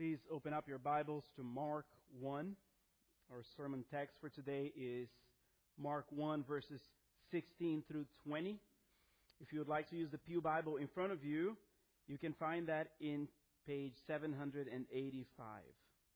Please open up your Bibles to Mark 1. Our sermon text for today is Mark 1, verses 16 through 20. If you would like to use the Pew Bible in front of you, you can find that in page 785.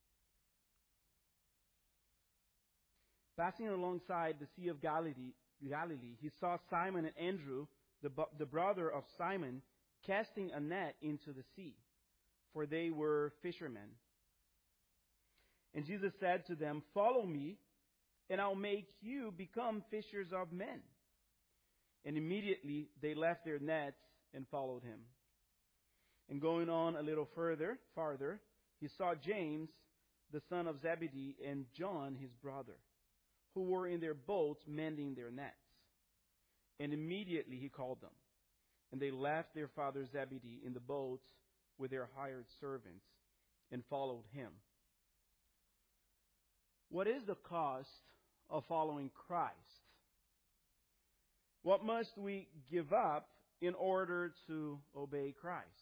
Passing alongside the Sea of Galilee, he saw Simon and Andrew, the brother of Simon, casting a net into the sea, for they were fishermen. And Jesus said to them, "Follow me, and I'll make you become fishers of men." And immediately they left their nets and followed him. And going on a little farther, he saw James, the son of Zebedee, and John, his brother, who were in their boats mending their nets. And immediately he called them. And they left their father Zebedee in the boats with their hired servants and followed him. What is the cost of following Christ? What must we give up in order to obey Christ?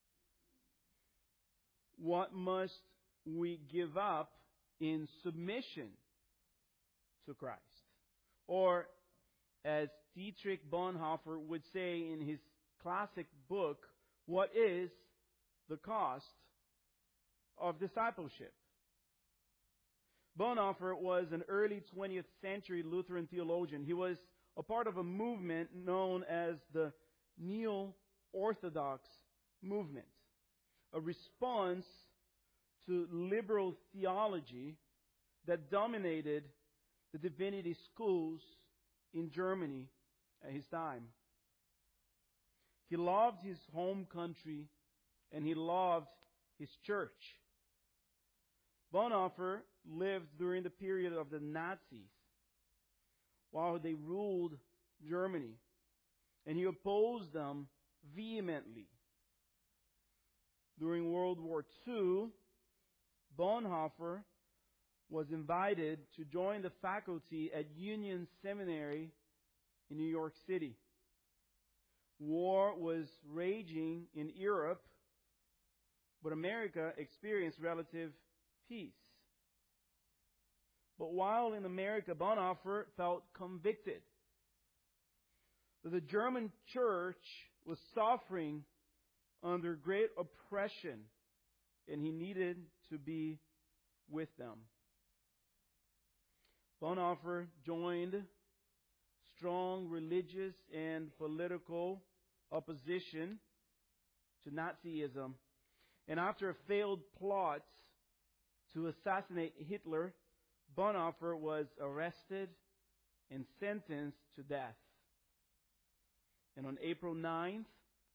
What must we give up in submission to Christ? Or, as Dietrich Bonhoeffer would say in his classic book, what is the cost of discipleship? Bonhoeffer was an early 20th century Lutheran theologian. He was a part of a movement known as the Neo-Orthodox movement, a response to liberal theology that dominated the divinity schools in Germany at his time. He loved his home country and he loved his church. Bonhoeffer lived during the period of the Nazis while they ruled Germany, and he opposed them vehemently. During World War II, Bonhoeffer was invited to join the faculty at Union Seminary in New York City. War was raging in Europe, but America experienced relative peace. But while in America, Bonhoeffer felt convicted that the German church was suffering under great oppression, and he needed to be with them. Bonhoeffer joined strong religious and political opposition to Nazism. And after a failed plot to assassinate Hitler, Bonhoeffer was arrested and sentenced to death. And on April 9th,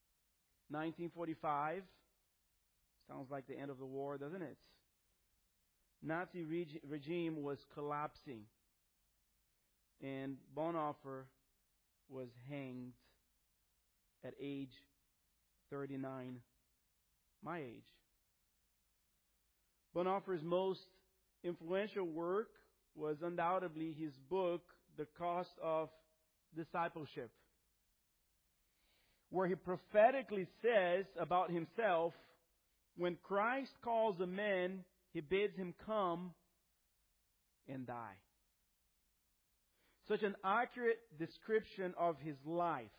1945, sounds like the end of the war, doesn't it? Nazi regime was collapsing, and Bonhoeffer was hanged at age 39, my age. Bonhoeffer's most influential work was undoubtedly his book, The Cost of Discipleship, where he prophetically says about himself, when Christ calls a man, he bids him come and die. Such an accurate description of his life.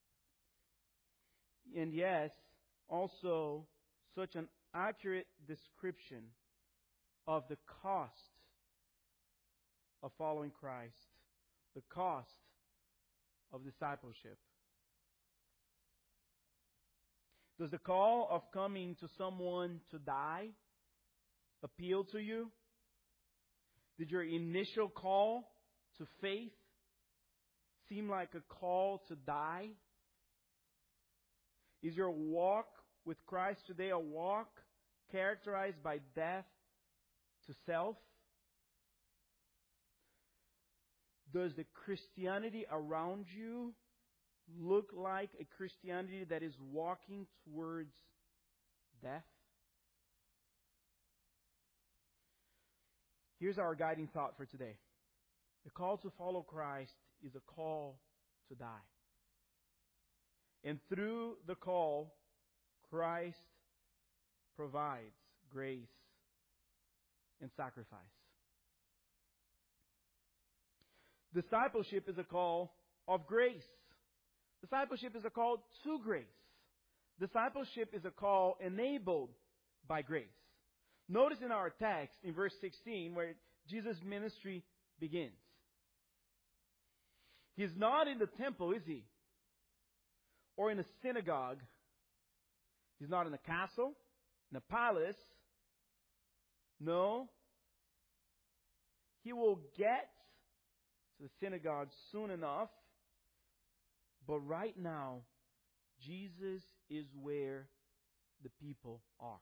And yes, also such an accurate description of the cost of following Christ, the cost of discipleship. Does the call of coming to someone to die appeal to you? Did your initial call to faith seem like a call to die? Is your walk with Christ today a walk characterized by death to self? Does the Christianity around you look like a Christianity that is walking towards death? Here's our guiding thought for today. The call to follow Christ is a call to die. And through the call, Christ provides grace and sacrifice. Discipleship is a call of grace. Discipleship is a call to grace. Discipleship is a call enabled by grace. Notice in our text, in verse 16, where Jesus' ministry begins. He's not in the temple, is he? Or in a synagogue. He's not in a castle, in a palace. No. He will get to the synagogue soon enough. But right now, Jesus is where the people are.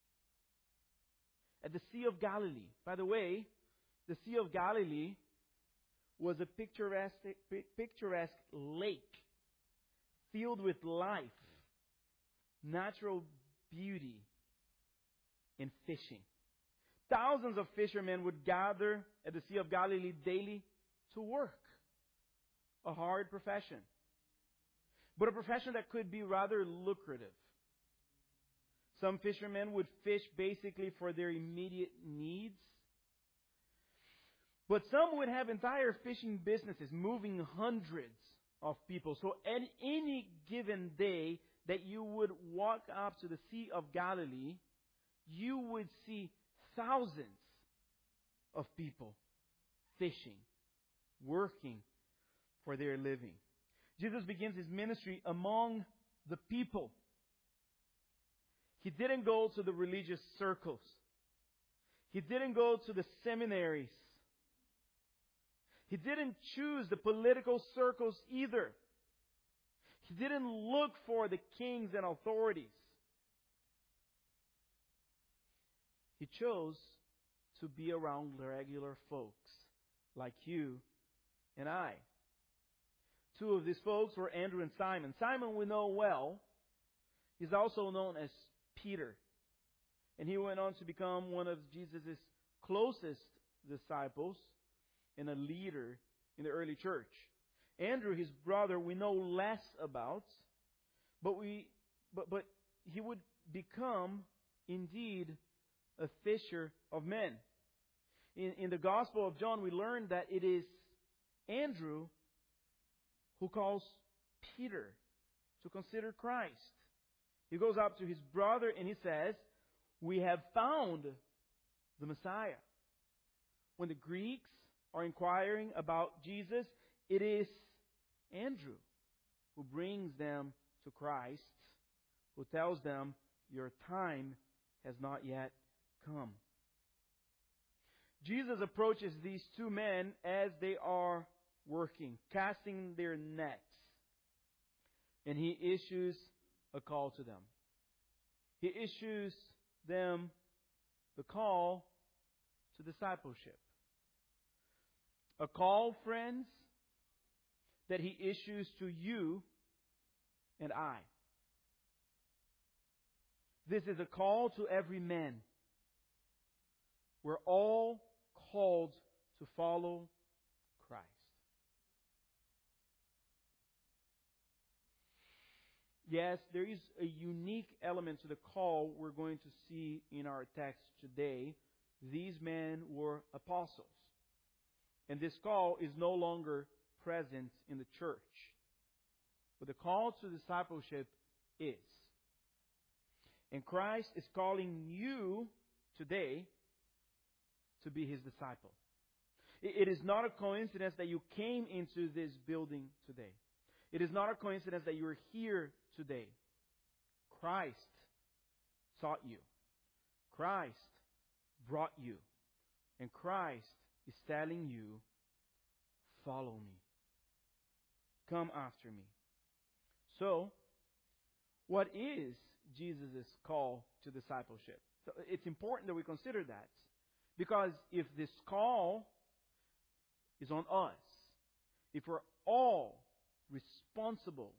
At the Sea of Galilee. By the way, the Sea of Galilee was a picturesque lake filled with life, natural beauty, and fishing. Thousands of fishermen would gather at the Sea of Galilee daily to work. A hard profession. But a profession that could be rather lucrative. Some fishermen would fish basically for their immediate needs. But some would have entire fishing businesses moving hundreds of people. So at any given day that you would walk up to the Sea of Galilee, you would see thousands of people fishing, working for their living. Jesus begins his ministry among the people. He didn't go to the religious circles. He didn't go to the seminaries. He didn't choose the political circles either. He didn't look for the kings and authorities. He chose to be around regular folks like you and I. Two of these folks were Andrew and Simon. Simon we know well. He's also known as Peter. And he went on to become one of Jesus' closest disciples and a leader in the early church. Andrew, his brother, we know less about, but he would become indeed a fisher of men. In the Gospel of John, we learn that it is Andrew who calls Peter to consider Christ. He goes up to his brother and he says, "We have found the Messiah." When the Greeks are inquiring about Jesus, it is Andrew who brings them to Christ, who tells them, "Your time has not yet come." Jesus approaches these two men as they are working, casting their nets. And he issues a call to them. He issues them the call to discipleship. A call, friends, that he issues to you and I. This is a call to every man. We're all called to follow Christ. Yes, there is a unique element to the call we're going to see in our text today. These men were apostles. And this call is no longer present in the church. But the call to discipleship is. And Christ is calling you today to be His disciple. It is not a coincidence that you came into this building today. It is not a coincidence that you are here today. Christ sought you. Christ brought you. And Christ is telling you, "Follow me. Come after me." So, what is Jesus' call to discipleship? So it's important that we consider that. Because if this call is on us, if we're all responsible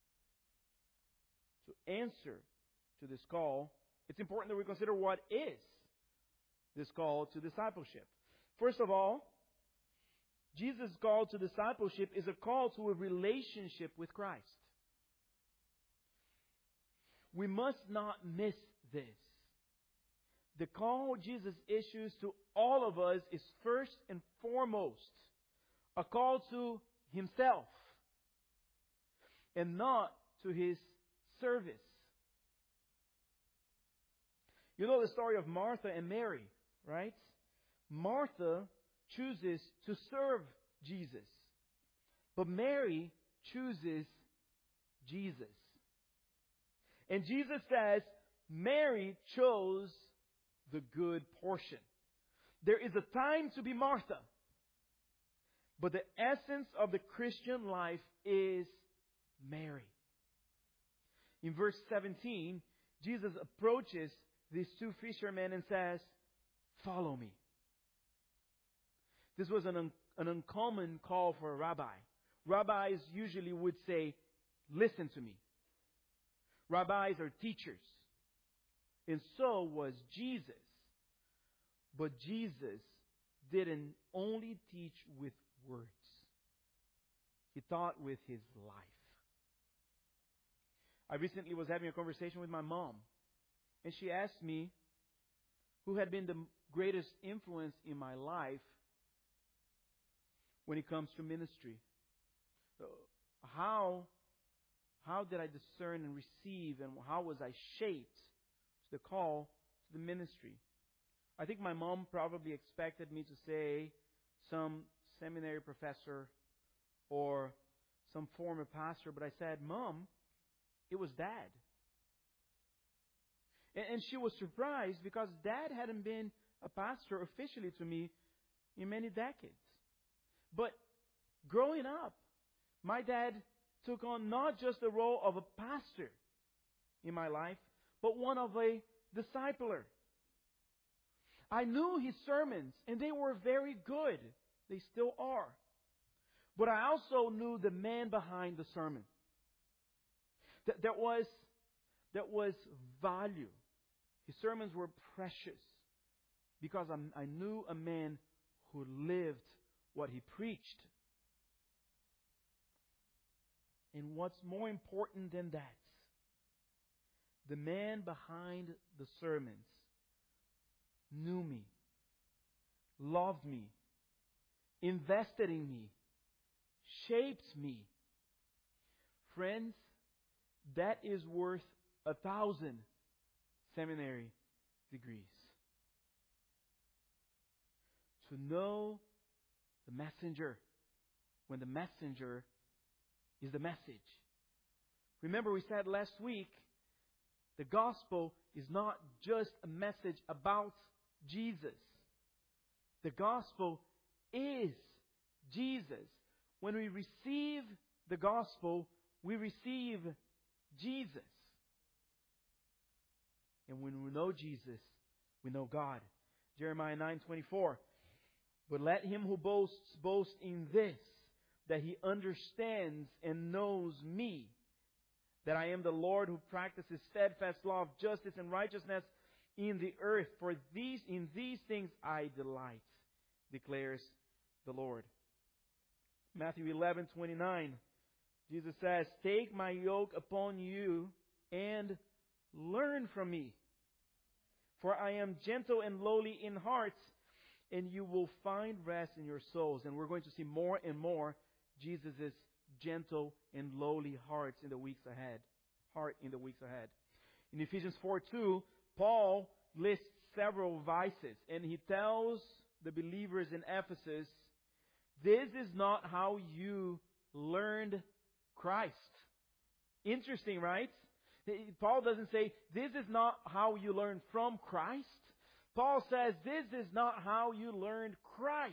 to answer to this call, it's important that we consider what is this call to discipleship. First of all, Jesus' call to discipleship is a call to a relationship with Christ. We must not miss this. the call Jesus issues to all of us is first and foremost a call to Himself and not to His service. You know the story of Martha and Mary, right? Martha chooses to serve Jesus, but Mary chooses Jesus. And Jesus says, Mary chose the good portion. There is a time to be Martha, but the essence of the Christian life is Mary. In verse 17, Jesus approaches these two fishermen and says, "Follow me." This was an uncommon call for a rabbi. Rabbis usually would say, "Listen to me." Rabbis are teachers. And so was Jesus. But Jesus didn't only teach with words. He taught with His life. I recently was having a conversation with my mom. And she asked me who had been the greatest influence in my life when it comes to ministry. How did I discern and receive, and how was I shaped to the call to the ministry? I think my mom probably expected me to say some seminary professor or some former pastor, but I said, "Mom, it was Dad." And she was surprised because Dad hadn't been a pastor officially to me in many decades. But growing up, my dad took on not just the role of a pastor in my life, but one of a discipler. I knew his sermons, and they were very good. They still are. But I also knew the man behind the sermon. That was value. His sermons were precious because I knew a man who lived what he preached. And what's more important than that, the man behind the sermons knew me, loved me, invested in me, shaped me. Friends, that is worth 1,000 seminary degrees. To know the messenger when the messenger is the message. Remember, we said last week, the gospel is not just a message about Jesus. The gospel is Jesus. When we receive the gospel, we receive Jesus. And when we know Jesus, we know God. Jeremiah 9:24. But let him who boasts boast in this, that he understands and knows me, that I am the Lord who practices steadfast love, justice, and righteousness in the earth. For in these things I delight, declares the Lord. Matthew 11:29. Jesus says, "Take my yoke upon you and learn from me. For I am gentle and lowly in heart, and you will find rest in your souls." And we're going to see more and more Jesus' gentle and lowly heart in the weeks ahead. In Ephesians 4:2, Paul lists several vices, and he tells the believers in Ephesus, this is not how you learned Christ. Interesting, right? Paul doesn't say, this is not how you learned from Christ. Paul says, this is not how you learned Christ.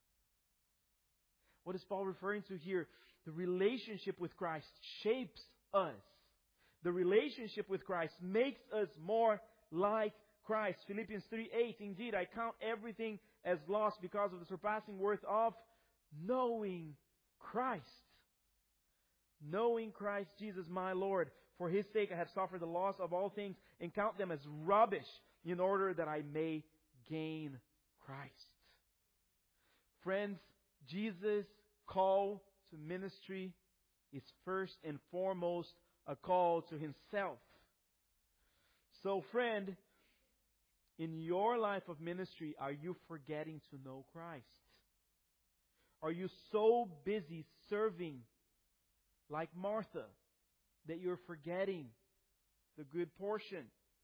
What is Paul referring to here? The relationship with Christ shapes us. The relationship with Christ makes us more like Christ. Philippians 3:8, indeed, I count everything as lost because of the surpassing worth of knowing Christ. Knowing Christ Jesus my Lord. For His sake I have suffered the loss of all things and count them as rubbish in order that I may gain Christ. Friends, Jesus' call to ministry is first and foremost a call to Himself. So friend, In your life of ministry, are you forgetting to know Christ? Are you so busy serving like Martha that you're forgetting the good portion?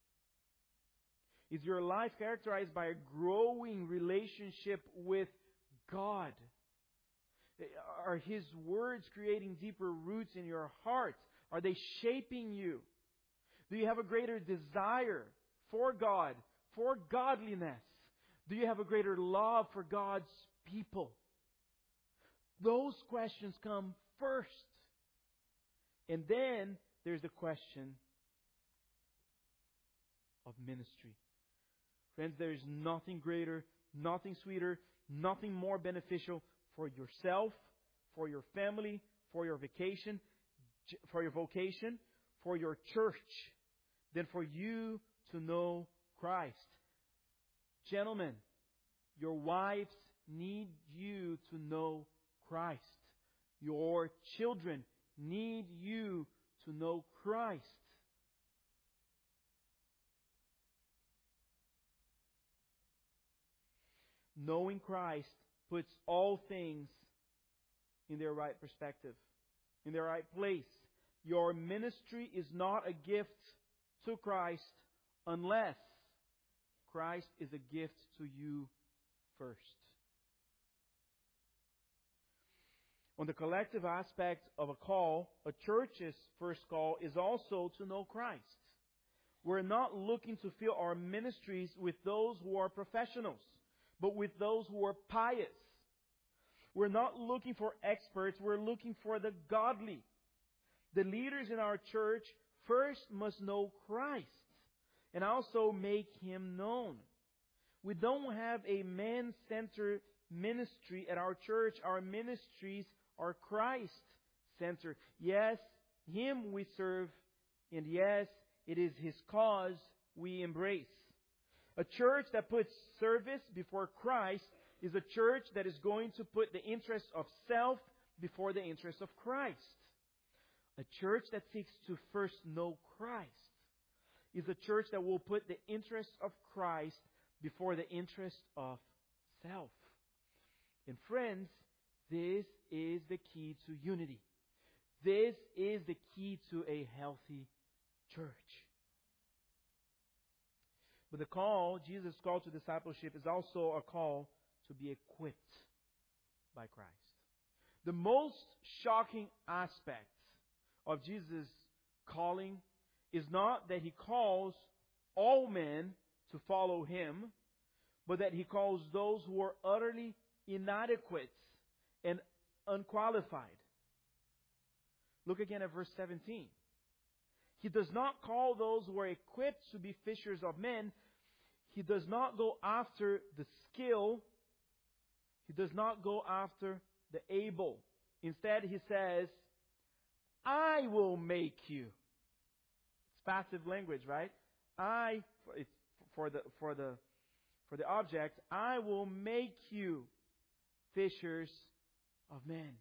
Is your life characterized by a growing relationship with God? Are His words creating deeper roots in your heart? Are they shaping you? Do you have a greater desire for God, for godliness? Do you have a greater love for God's people? Those questions come first. And then there's the question of ministry. Friends, there is nothing greater, nothing sweeter, nothing more beneficial for yourself, for your family, for your vocation, for your church, than for you to know Christ. Gentlemen, your wives need you to know Christ. Your children need you to know Christ. Knowing Christ puts all things in their right perspective, in their right place. Your ministry is not a gift to Christ unless Christ is a gift to you first. On the collective aspect of a call, a church's first call is also to know Christ. We're not looking to fill our ministries with those who are professionals, but with those who are pious. We're not looking for experts, we're looking for the godly. The leaders in our church first must know Christ and also make Him known. We don't have a man-centered ministry at our church. Our ministries are Christ-centered. Yes, Him we serve, and yes, it is His cause we embrace. A church that puts service before Christ is a church that is going to put the interest of self before the interest of Christ. A church that seeks to first know Christ is a church that will put the interest of Christ before the interest of self. And friends, this is the key to unity. This is the key to a healthy church. But the call, Jesus' call to discipleship, is also a call to be equipped by Christ. The most shocking aspect of Jesus' calling is not that He calls all men to follow Him, but that He calls those who are utterly inadequate and unqualified. Look again at verse 17. He does not call those who are equipped to be fishers of men. He does not go after the skill. He does not go after the able. Instead, He says, I will make you. It's passive language, right? It's for the object, I will make you fishers of men.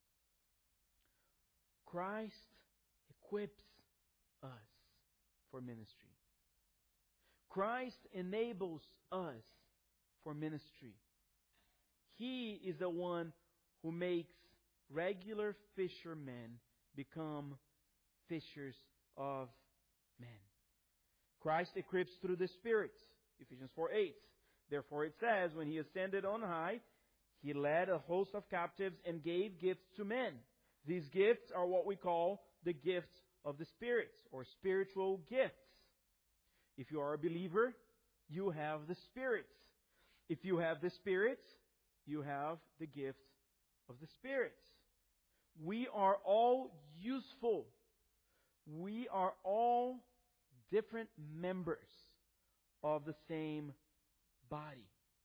Christ equips us for ministry. Christ enables us for ministry. He is the one who makes regular fishermen become fishers of men. Christ equips through the Spirit. Ephesians 4:8. Therefore it says, when He ascended on high, He led a host of captives and gave gifts to men. These gifts are what we call the gifts of the Spirit, or spiritual gifts. If you are a believer, you have the Spirit. If you have the Spirit, you have the gift of the Spirit. We are all useful. We are all different members of the same body.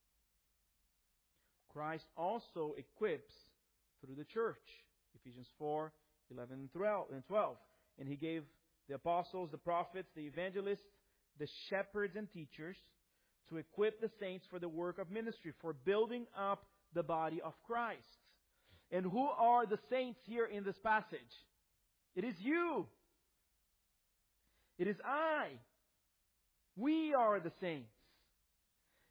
Christ also equips through the church. Ephesians 4:11 and 12. And He gave the apostles, the prophets, the evangelists, the shepherds and teachers to equip the saints for the work of ministry, for building up the body of Christ. And who are the saints here in this passage? It is you. It is I. We are the saints.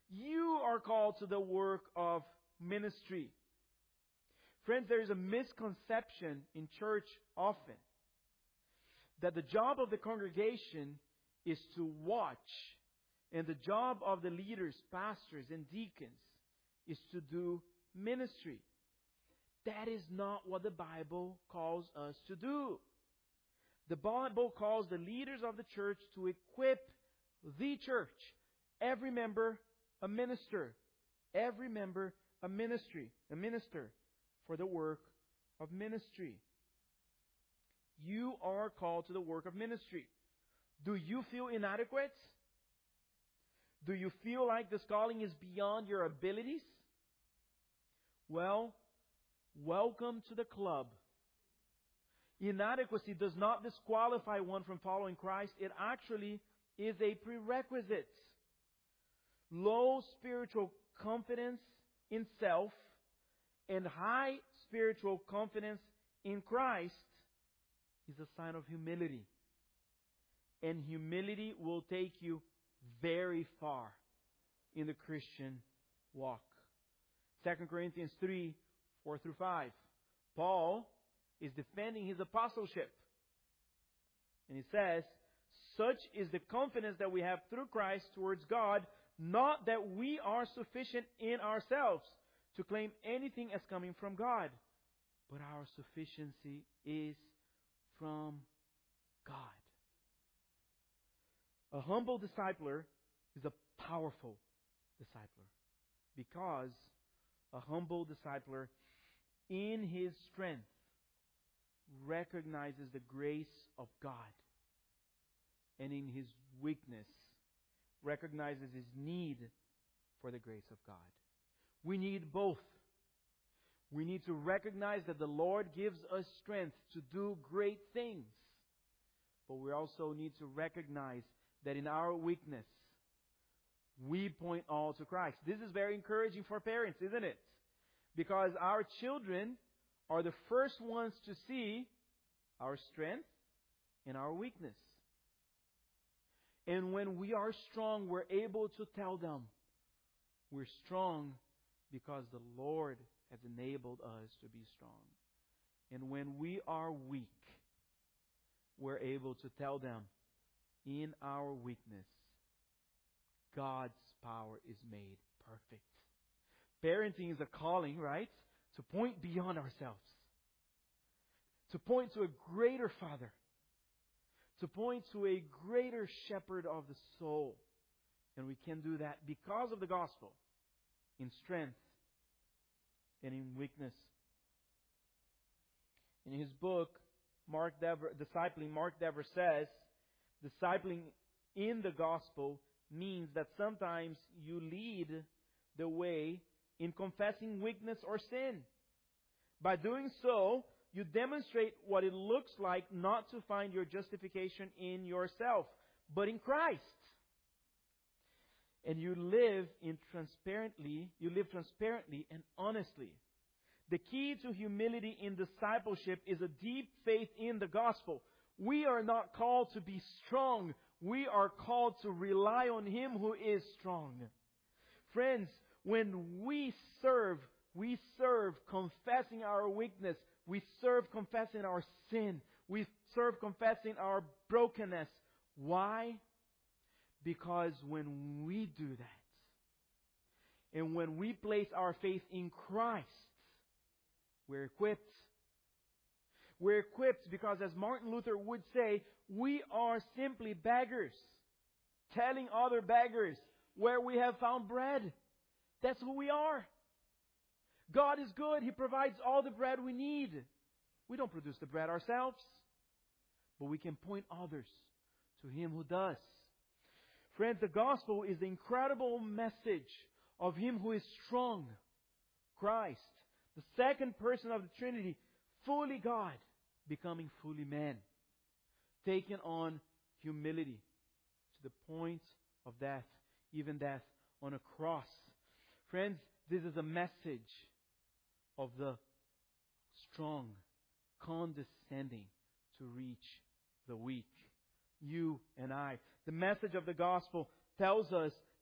You are called to the work of ministry. Friends, there is a misconception in church often that the job of the congregation is to watch, and the job of the leaders, pastors, and deacons is to do ministry. That is not what the Bible calls us to do. The Bible calls the leaders of the church to equip the church. Every member a minister. Every member a minister for the work of ministry. You are called to the work of ministry. Do you feel inadequate? Do you feel like this calling is beyond your abilities? Well, welcome to the club. Inadequacy does not disqualify one from following Christ. It actually is a prerequisite. Low spiritual confidence in self and high spiritual confidence in Christ is a sign of humility. And humility will take you very far in the Christian walk. 2 Corinthians 3, 4 through 5. Paul is defending his apostleship. And he says, "Such is the confidence that we have through Christ towards God, not that we are sufficient in ourselves to claim anything as coming from God, but our sufficiency is from God." A humble discipler is a powerful discipler, because a humble discipler in his strength recognizes the grace of God, and in his weakness recognizes his need for the grace of God. We need both. We need to recognize that the Lord gives us strength to do great things, but we also need to recognize that in our weakness we point all to Christ. This is very encouraging for parents, isn't it? Because our children are the first ones to see our strength and our weakness. And when we are strong, we're able to tell them we're strong because the Lord has enabled us to be strong. And when we are weak, we're able to tell them in our weakness, God's power is made perfect. Parenting is a calling, right? To point beyond ourselves. To point to a greater Father. To point to a greater shepherd of the soul. And we can do that because of the gospel. In strength and in weakness. In his book, Discipling, Mark Dever says, discipling in the gospel means that sometimes you lead the way in confessing weakness or sin. By doing so, you demonstrate what it looks like not to find your justification in yourself, but in Christ. And you live transparently and honestly. The key to humility in discipleship is a deep faith in the gospel. We are not called to be strong. We are called to rely on Him who is strong. Friends, when we serve confessing our weakness. We serve confessing our sin. We serve confessing our brokenness. Why? Because when we do that, and when we place our faith in Christ, we're equipped. We're equipped because, as Martin Luther would say, we are simply beggars, telling other beggars where we have found bread. That's who we are. God is good. He provides all the bread we need. We don't produce the bread ourselves, but we can point others to Him who does. Friends, the gospel is the incredible message of Him who is strong, Christ, the second person of the Trinity, fully God, becoming fully man, taking on humility to the point of death, even death on a cross. Friends, this is a message of the strong, condescending to reach the weak. You and I. The message of the gospel tells us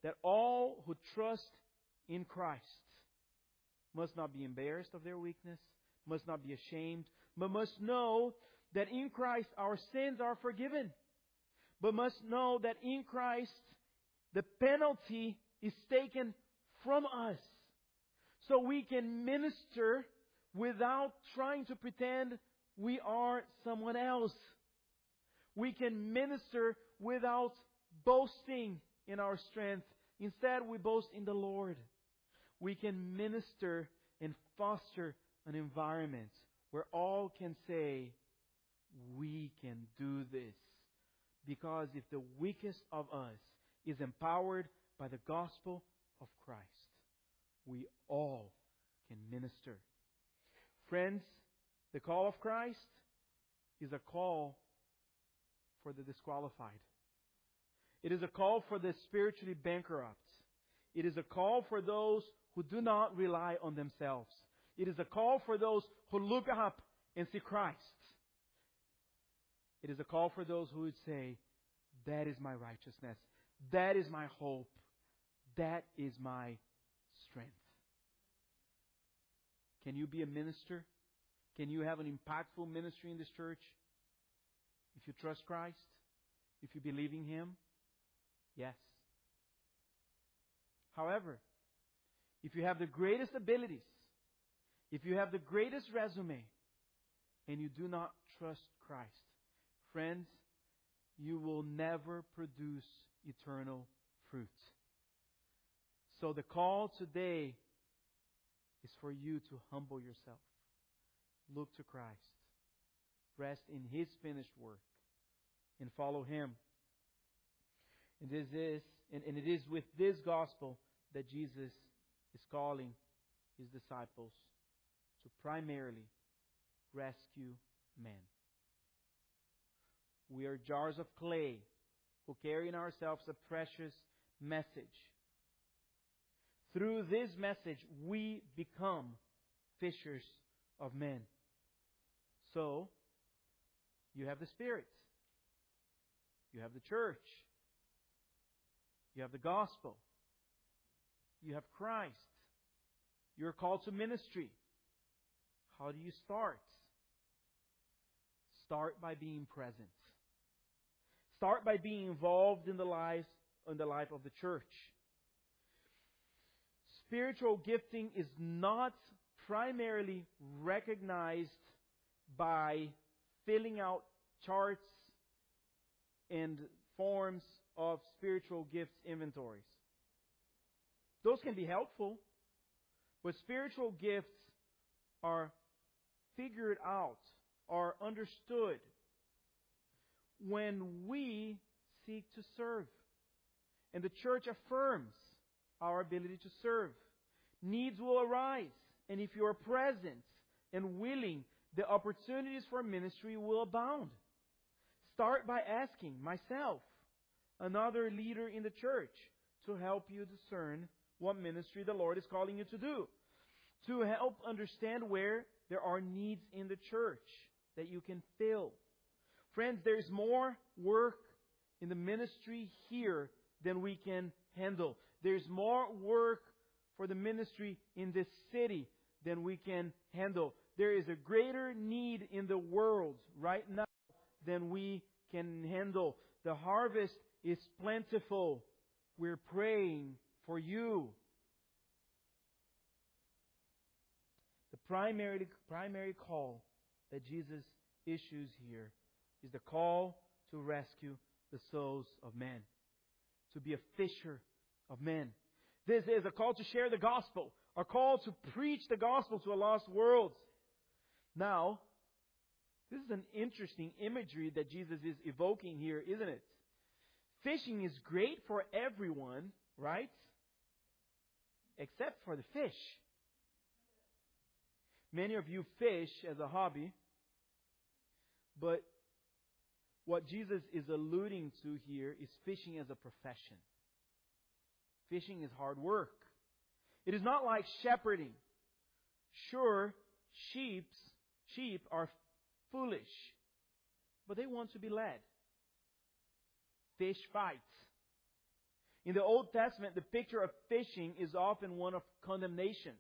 that all who trust in Christ must not be embarrassed of their weakness, must not be ashamed, but must know that in Christ our sins are forgiven. But must know that in Christ the penalty is taken from us. So we can minister without trying to pretend we are someone else. We can minister without boasting in our strength. Instead, we boast in the Lord. We can minister and foster an environment where all can say, we can do this. Because if the weakest of us is empowered by the gospel of Christ, we all can minister. Friends, the call of Christ is a call for the disqualified. It is a call for the spiritually bankrupt. It is a call for those who do not rely on themselves. It is a call for those who look up and see Christ. It is a call for those who would say, that is my righteousness. That is my hope. That is my strength. Can you be a minister? Can you have an impactful ministry in this church? If you trust Christ? If you believe in Him? Yes. However, if you have the greatest abilities, if you have the greatest resume, and you do not trust Christ, friends, you will never produce eternal fruit. So the call today is for you to humble yourself. Look to Christ. Rest in His finished work and follow Him. And it is with this gospel that Jesus is calling His disciples to primarily rescue men. We are jars of clay who carry in ourselves a precious message. Through this message, we become fishers of men. So, you have the Spirit. You have the church. You have the gospel. You have Christ. You're called to ministry. How do you start? Start by being present. Start by being involved in the life of the church. Spiritual gifting is not primarily recognized by filling out charts and forms of spiritual gifts inventories. Those can be helpful, but spiritual gifts are figured out, are understood when we seek to serve. And the church affirms our ability to serve. Needs will arise, and if you are present and willing, the opportunities for ministry will abound. Start by asking myself, another leader in the church, to help you discern what ministry the Lord is calling you to do. To help understand where there are needs in the church that you can fill. Friends, there's more work in the ministry here than we can handle. There's more work for the ministry in this city than we can handle. There is a greater need in the world right now than we can handle. The harvest is plentiful. We're praying for you. The primary call that Jesus issues here is the call to rescue the souls of men. To be a fisher of men. This is a call to share the gospel. A call to preach the gospel to a lost world. Now, this is an interesting imagery that Jesus is evoking here, isn't it? Fishing is great for everyone, right? Except for the fish. Many of you fish as a hobby, but what Jesus is alluding to here is fishing as a profession. Fishing is hard work. It is not like shepherding. Sure, sheep are foolish, but they want to be led. Fish fight. In the Old Testament, the picture of fishing is often one of condemnation.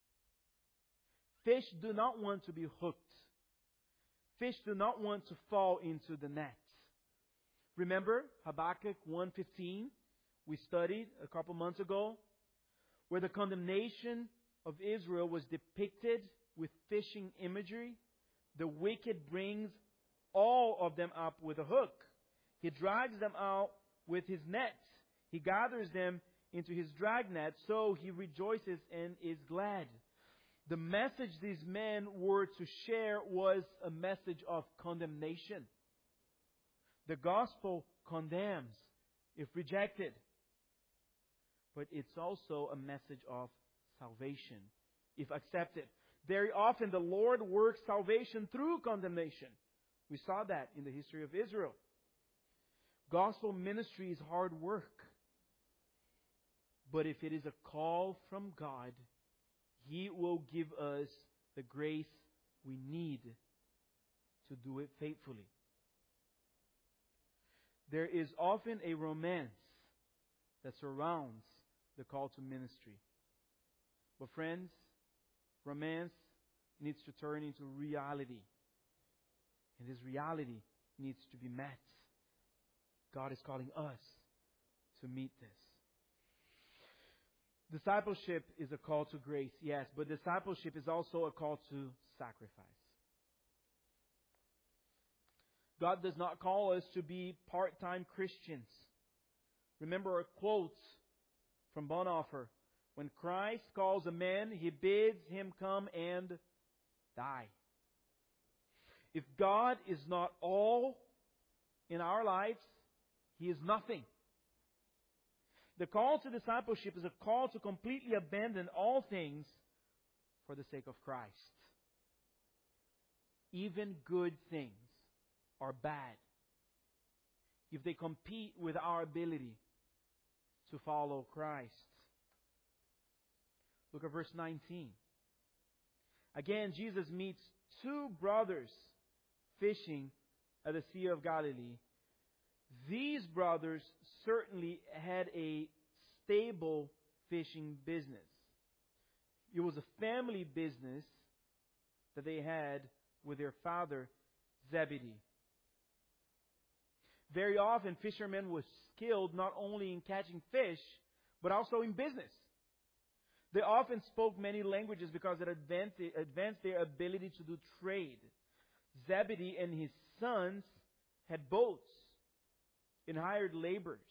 Fish do not want to be hooked. Fish do not want to fall into the net. Remember Habakkuk 1:15 we studied a couple months ago, where the condemnation of Israel was depicted with fishing imagery. The wicked brings all of them up with a hook. He drags them out with his nets. He gathers them into his dragnet, so he rejoices and is glad. The message these men were to share was a message of condemnation. The gospel condemns if rejected. But it's also a message of salvation if accepted. Very often the Lord works salvation through condemnation. We saw that in the history of Israel. Gospel ministry is hard work. But if it is a call from God, He will give us the grace we need to do it faithfully. There is often a romance that surrounds the call to ministry. But friends, romance needs to turn into reality. And this reality needs to be met. God is calling us to meet this. Discipleship is a call to grace, yes, but discipleship is also a call to sacrifice. God does not call us to be part-time Christians. Remember a quote from Bonhoeffer. When Christ calls a man, He bids him come and die. If God is not all in our lives, He is nothing. The call to discipleship is a call to completely abandon all things for the sake of Christ. Even good things are bad if they compete with our ability to follow Christ. Look at verse 19. Again, Jesus meets two brothers fishing at the Sea of Galilee. These brothers certainly had a stable fishing business. It was a family business that they had with their father, Zebedee. Very often, fishermen were skilled not only in catching fish, but also in business. They often spoke many languages because it advanced their ability to do trade. Zebedee and his sons had boats and hired laborers.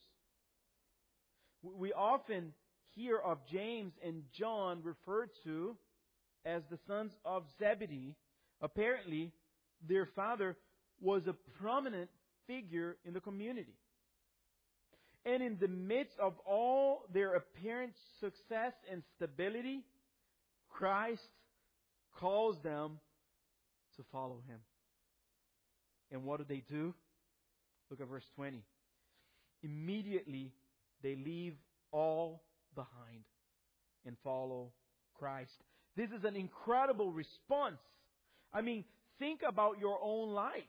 We often hear of James and John referred to as the sons of Zebedee. Apparently, their father was a prominent figure in the community. And in the midst of all their apparent success and stability, Christ calls them to follow Him. And what do? Look at verse 20. Immediately, they leave all behind and follow Christ. This is an incredible response. I mean, think about your own life.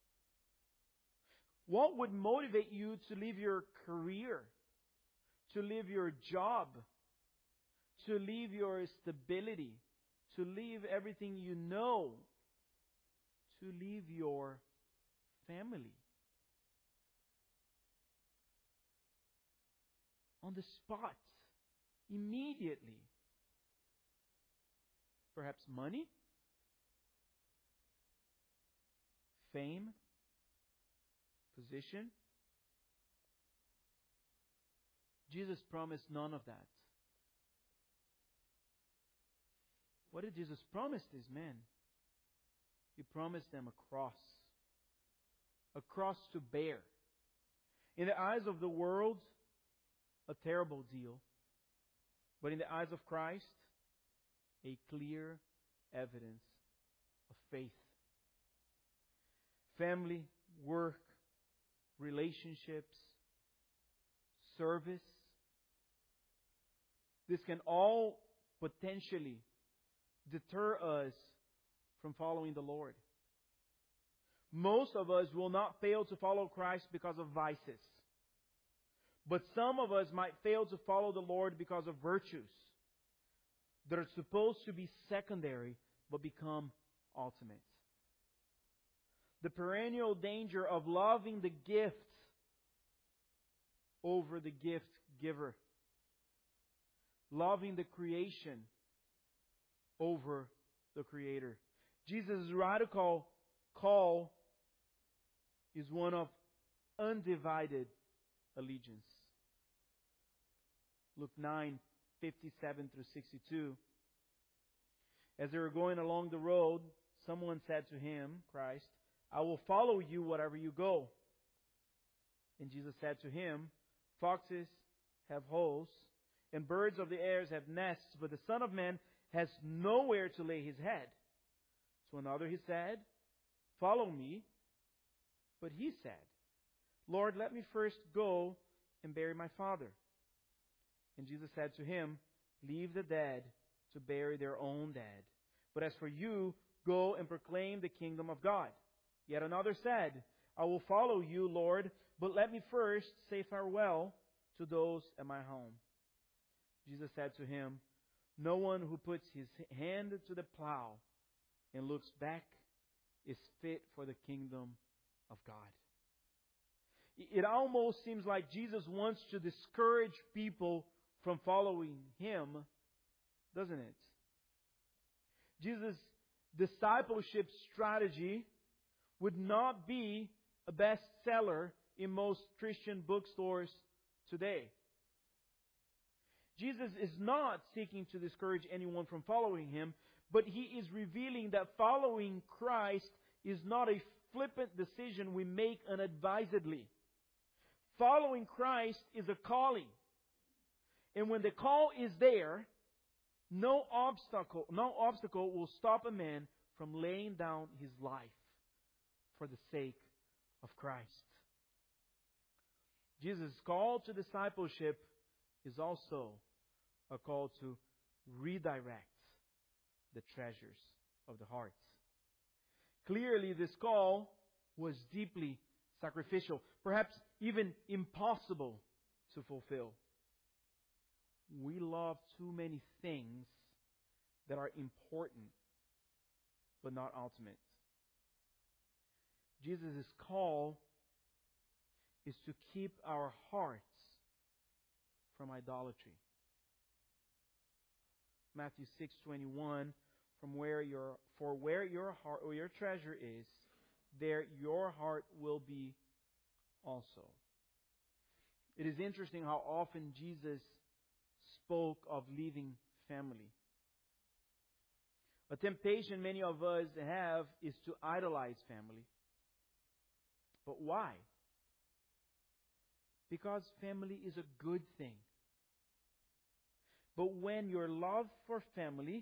What would motivate you to leave your career, to leave your job, to leave your stability, to leave everything you know, to leave your family? On the spot, immediately. Perhaps money, fame, position. Jesus promised none of that. What did Jesus promise these men? He promised them a cross to bear. In the eyes of the world, a terrible deal. But in the eyes of Christ, a clear evidence of faith. Family, work, relationships, service. This can all potentially deter us from following the Lord. Most of us will not fail to follow Christ because of vices. But some of us might fail to follow the Lord because of virtues that are supposed to be secondary but become ultimate. The perennial danger of loving the gift over the gift giver. Loving the creation over the Creator. Jesus' radical call is one of undivided allegiance. Luke 9:57 through 62. As they were going along the road, someone said to him, Christ, I will follow you wherever you go. And Jesus said to him, foxes have holes, and birds of the air have nests, but the Son of Man has nowhere to lay his head. To another he said, follow me. But he said, Lord, let me first go and bury my father. And Jesus said to him, leave the dead to bury their own dead. But as for you, go and proclaim the kingdom of God. Yet another said, I will follow you, Lord, but let me first say farewell to those at my home. Jesus said to him, no one who puts his hand to the plow and looks back is fit for the kingdom of God. It almost seems like Jesus wants to discourage people from following Him, doesn't it? Jesus' discipleship strategy would not be a bestseller in most Christian bookstores today. Jesus is not seeking to discourage anyone from following Him, but He is revealing that following Christ is not a flippant decision we make unadvisedly. Following Christ is a calling. And when the call is there, no obstacle will stop a man from laying down his life for the sake of Christ. Jesus' call to discipleship is also a call to redirect the treasures of the heart. Clearly, this call was deeply sacrificial, perhaps even impossible to fulfill. We love too many things that are important but not ultimate. Jesus' call is to keep our hearts from idolatry. Matthew 6:21, where your heart or your treasure is, there your heart will be also. It is interesting how often Jesus spoke of leaving family. A temptation many of us have is to idolize family. But why? Because family is a good thing. But when your love for family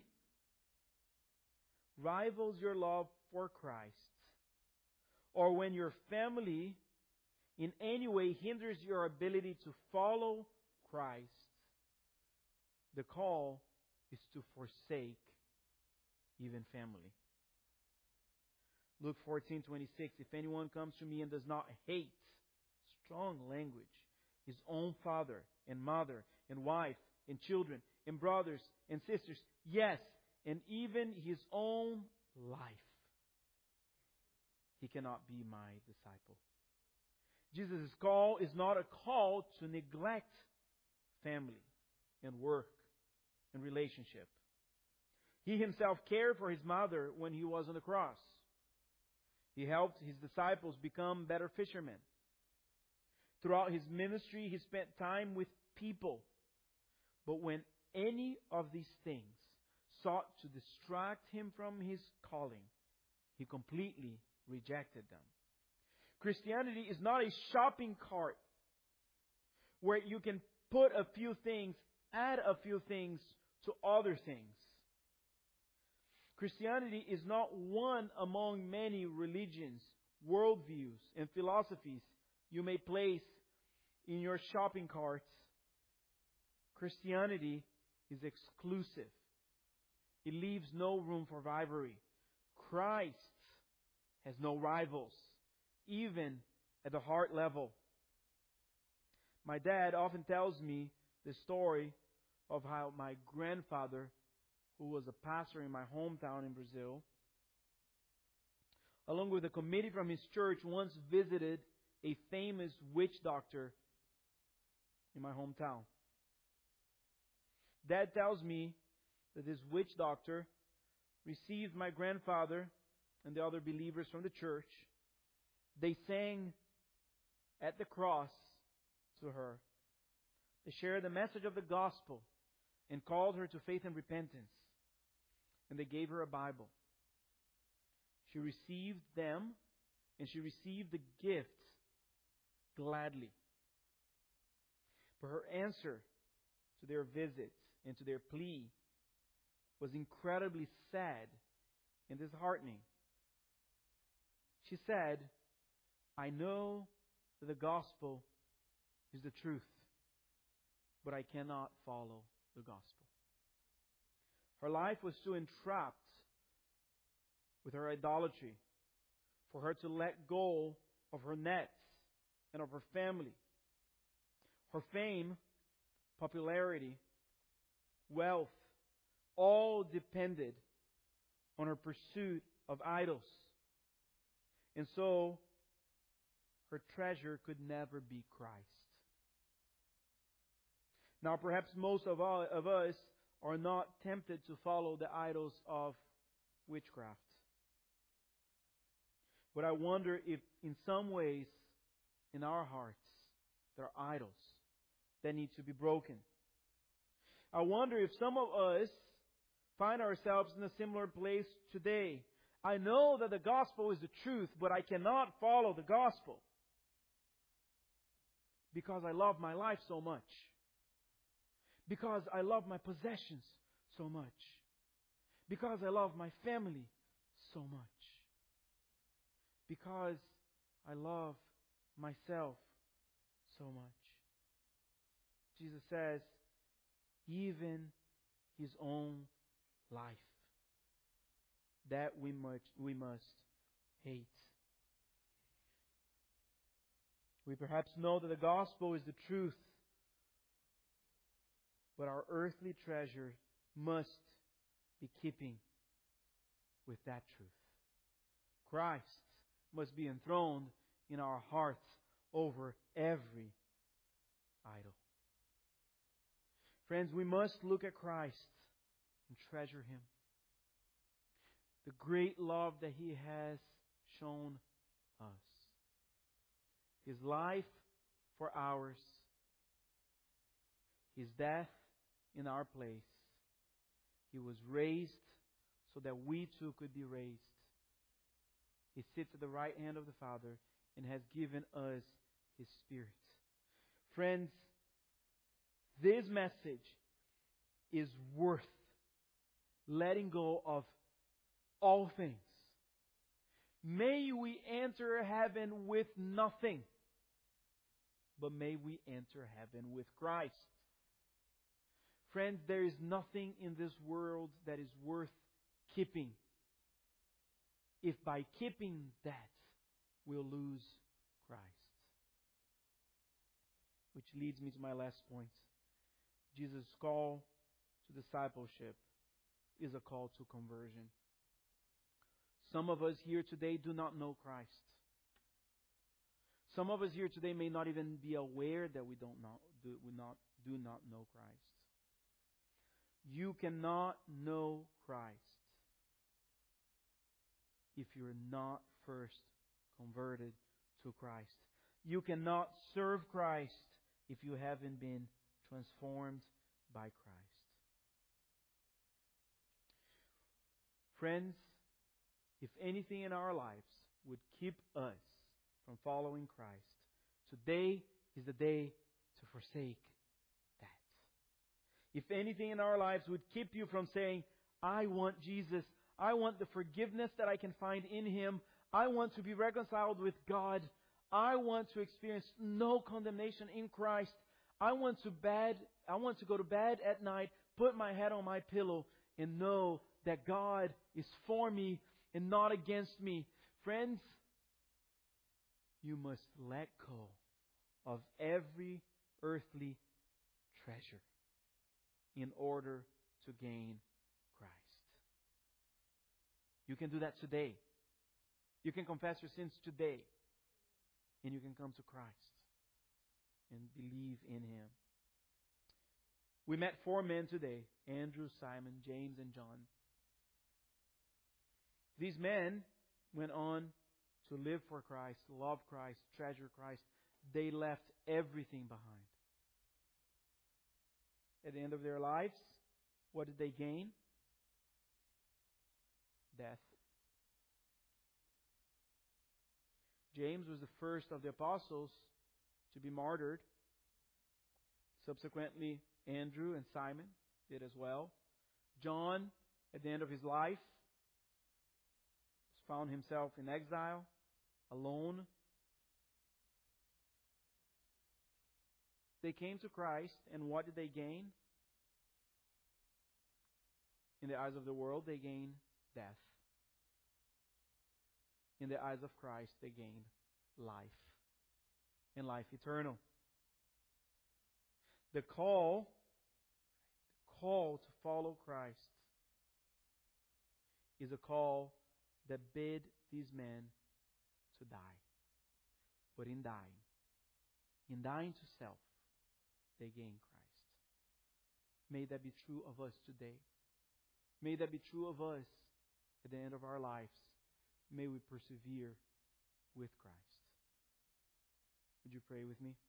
rivals your love for Christ, or when your family in any way hinders your ability to follow Christ, the call is to forsake even family. Luke 14:26, if anyone comes to me and does not hate, strong language, his own father and mother and wife and children and brothers and sisters, yes, and even his own life, he cannot be my disciple. Jesus' call is not a call to neglect family and work and relationship. He Himself cared for His mother when He was on the cross. He helped His disciples become better fishermen. Throughout His ministry, He spent time with people. But when any of these things sought to distract Him from His calling, He completely rejected them. Christianity is not a shopping cart where you can put a few things, add a few things to other things. Christianity is not one among many religions, worldviews, and philosophies you may place in your shopping carts. Christianity is exclusive. It leaves no room for rivalry. Christ has no rivals, even at the heart level. My dad often tells me the story of how my grandfather, who was a pastor in my hometown in Brazil, along with a committee from his church, once visited a famous witch doctor in my hometown. Dad tells me that this witch doctor received my grandfather and the other believers from the church. They sang at the cross to her. They shared the message of the gospel and called her to faith and repentance. And they gave her a Bible. She received them and she received the gifts gladly. But her answer to their visits and to their plea was incredibly sad and disheartening. She said, I know that the gospel is the truth, but I cannot follow the gospel. Her life was too entrapped with her idolatry for her to let go of her nets and of her family. Her fame, popularity, wealth, all depended on her pursuit of idols. And so, her treasure could never be Christ. Now, perhaps most of us are not tempted to follow the idols of witchcraft. But I wonder if in some ways in our hearts there are idols that need to be broken. I wonder if some of us find ourselves in a similar place today. I know that the gospel is the truth, but I cannot follow the gospel because I love my life so much. Because I love my possessions so much. Because I love my family so much. Because I love myself so much. Jesus says, even His own life, that we must hate. We perhaps know that the gospel is the truth, but our earthly treasure must be keeping with that truth. Christ must be enthroned in our hearts over every idol. Friends, we must look at Christ and treasure Him. The great love that He has shown us. His life for ours. His death in our place. He was raised so that we too could be raised. He sits at the right hand of the Father and has given us His Spirit. Friends, this message is worth letting go of all things. May we enter heaven with nothing, but may we enter heaven with Christ. Friends, there is nothing in this world that is worth keeping, if by keeping that we'll lose Christ. Which leads me to my last point. Jesus' call to discipleship is a call to conversion. Some of us here today do not know Christ. Some of us here today may not even be aware that we do not know Christ. You cannot know Christ if you're not first converted to Christ. You cannot serve Christ if you haven't been transformed by Christ. Friends, if anything in our lives would keep us from following Christ, today is the day to forsake that. If anything in our lives would keep you from saying, I want Jesus, I want the forgiveness that I can find in Him, I want to be reconciled with God, I want to experience no condemnation in Christ, I want to go to bed at night, put my head on my pillow, and know that God is for me and not against me. Friends, you must let go of every earthly treasure in order to gain Christ. You can do that today. You can confess your sins today. And you can come to Christ and believe in Him. We met 4 men today: Andrew, Simon, James, and John. These men went on to live for Christ, love Christ, treasure Christ. They left everything behind. At the end of their lives, what did they gain? Death. James was the first of the apostles to be martyred. Subsequently, Andrew and Simon did as well. John, at the end of his life, found himself in exile, alone. They came to Christ, and what did they gain? In the eyes of the world, they gained death. In the eyes of Christ, they gained life, and life eternal. The call to follow Christ is a call that bid these men to die. But in dying to self, they gain Christ. May that be true of us today. May that be true of us at the end of our lives. May we persevere with Christ. Would you pray with me?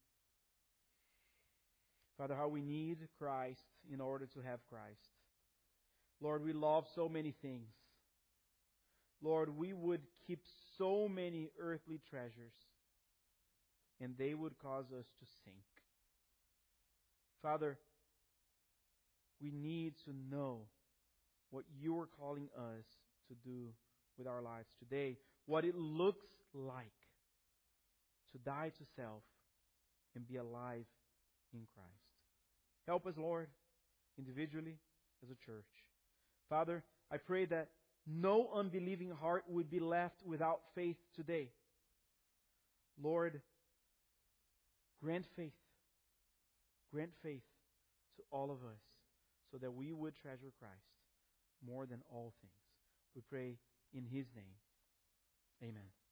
Father, how we need Christ in order to have Christ. Lord, we love so many things. Lord, we would keep so many earthly treasures, and they would cause us to sink. Father, we need to know what you are calling us to do with our lives today, what it looks like to die to self and be alive in Christ. Help us, Lord, individually as a church. Father, I pray that no unbelieving heart would be left without faith today. Lord, grant faith. Grant faith to all of us so that we would treasure Christ more than all things. We pray in His name. Amen.